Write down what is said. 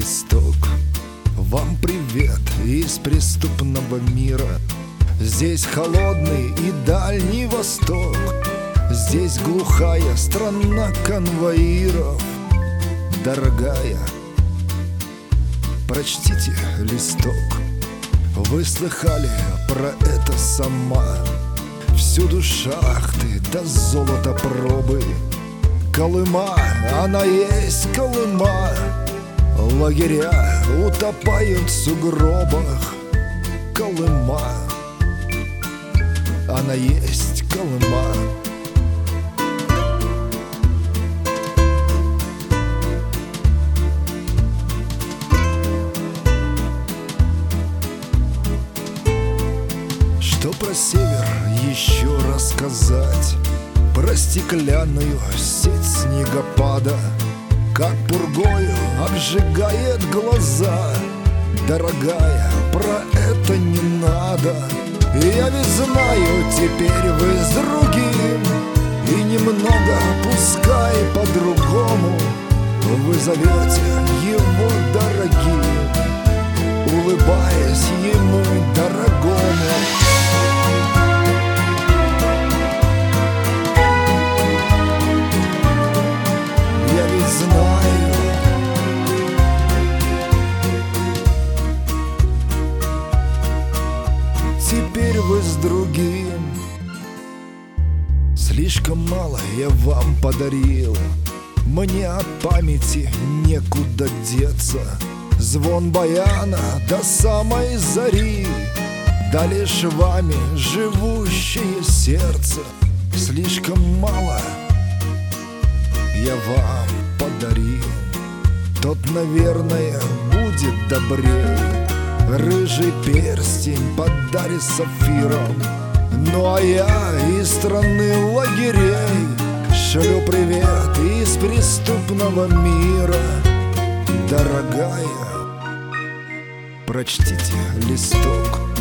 листок. Вам привет из преступного мира. Здесь холодный и Дальний Восток. Здесь глухая страна конвоиров. Дорогая, прочтите листок. Вы слыхали про это сама? Всюду шахты да золотопробы. Колыма, она есть Колыма. Лагеря утопают в сугробах. Колыма, она есть Колыма. Что про север еще рассказать? Про стеклянную сеть снегопада, как пургою обжигает глаза. Дорогая, про это не надо. Я ведь знаю, теперь вы с другим. И немного, пускай по-другому, вы зовете его дорогим, улыбаясь ему дорогому. Я ведь знаю, теперь вы с другим. Слишком мало я вам подарил, мне от памяти некуда деться. Звон баяна до самой зари, да лишь вами живущее сердце. Слишком мало я вам подарил. Тот, наверное, будет добрее рыжий перстень подарит сапфиром. Ну а я из страны лагерей шлю привет из преступного мира. Дорогая, прочтите листок.